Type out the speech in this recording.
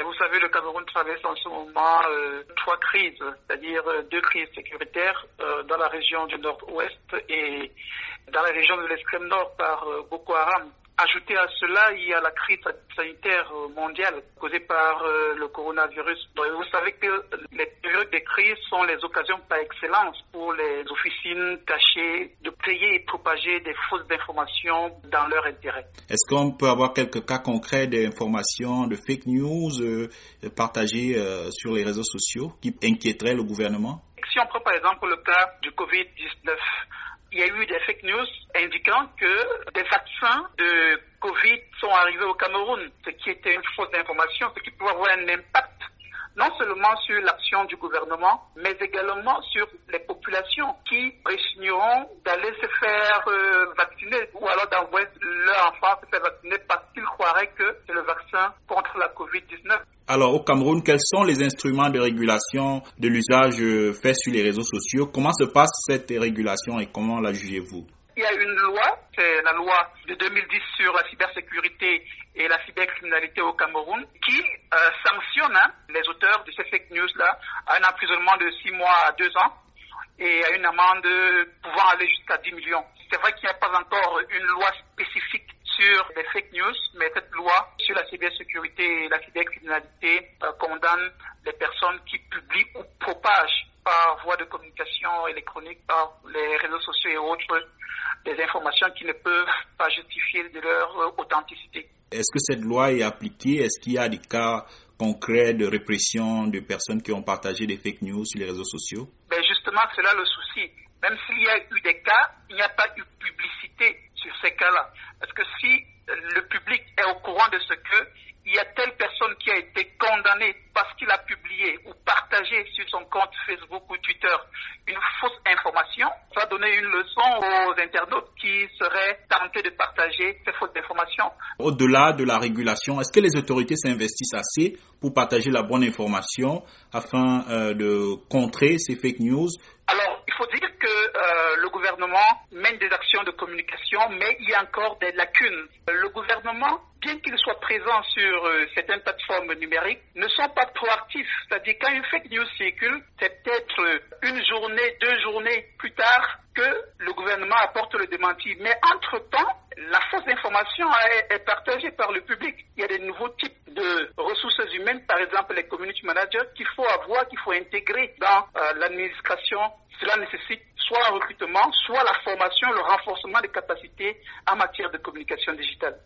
Vous savez, le Cameroun traverse en ce moment 3 crises, c'est-à-dire 2 crises sécuritaires dans la région du nord-ouest et dans la région de l'extrême nord par Boko Haram. Ajouté à cela, il y a la crise sanitaire mondiale causée par le coronavirus. Donc, vous savez que les périodes de crise sont les occasions par excellence pour les officines cachées de créer et propager des fausses informations dans leur intérêt. Est-ce qu'on peut avoir quelques cas concrets d'informations, de fake news partagées sur les réseaux sociaux qui inquiéteraient le gouvernement? Si on prend par exemple le cas du Covid-19, il y a eu des fake news indiquant que des vaccins de Covid sont arrivés au Cameroun, ce qui était une fausse information, ce qui pouvait avoir un impact non seulement sur l'action du gouvernement, mais également sur les populations qui rechineront d'aller se faire vacciner ou alors d'envoyer leur enfant se faire vacciner parce qu'ils croiraient que c'est le vaccin contre la Covid-19. Alors, au Cameroun, quels sont les instruments de régulation de l'usage fait sur les réseaux sociaux? Comment se passe cette régulation et comment la jugez-vous? Il y a une loi, c'est la loi de 2010 sur la cybersécurité et la cybercriminalité au Cameroun, qui sanctionne les auteurs de ces fake news-là à un emprisonnement de 6 mois à 2 ans et à une amende pouvant aller jusqu'à 10 millions. C'est vrai qu'il n'y a pas encore une loi spécifique sur les fake news, mais cette loi sur la cybersécurité et la cybercriminalité condamne les personnes qui publient ou propagent par voie de communication électronique, par les réseaux sociaux et autres, des informations qui ne peuvent pas justifier de leur authenticité. Est-ce que cette loi est appliquée? Est-ce qu'il y a des cas concrets de répression de personnes qui ont partagé des fake news sur les réseaux sociaux? Justement, c'est là le souci. Même s'il y a eu des cas, il n'y a pas eu publicité sur ces cas-là. Parce que si le public est au courant de ce que il y a telle personne qui a été condamnée parce qu'il a publié ou partagé sur son compte Facebook ou Twitter une fausse information, ça va donner une leçon aux internautes qui seraient tentés de partager ces fausses informations. Au-delà de la régulation, est-ce que les autorités s'investissent assez pour partager la bonne information afin de contrer ces fake news? Alors, il faut dire que le gouvernement mène des actions de communication, mais il y a encore des lacunes. Le gouvernement, bien qu'il soit présent sur certaines plateformes numériques, ne sont pas proactifs. C'est-à-dire quand une fake news circule, c'est peut-être une journée, 2 journées plus tard que le gouvernement apporte le démenti. Mais entre-temps, la fausse information est partagée par le public. Il y a des nouveaux types de ressources humaines, par exemple les community managers, qu'il faut avoir, qu'il faut intégrer dans l'administration. Cela nécessite soit un recrutement, soit la formation, le renforcement des capacités en matière de communication digitale.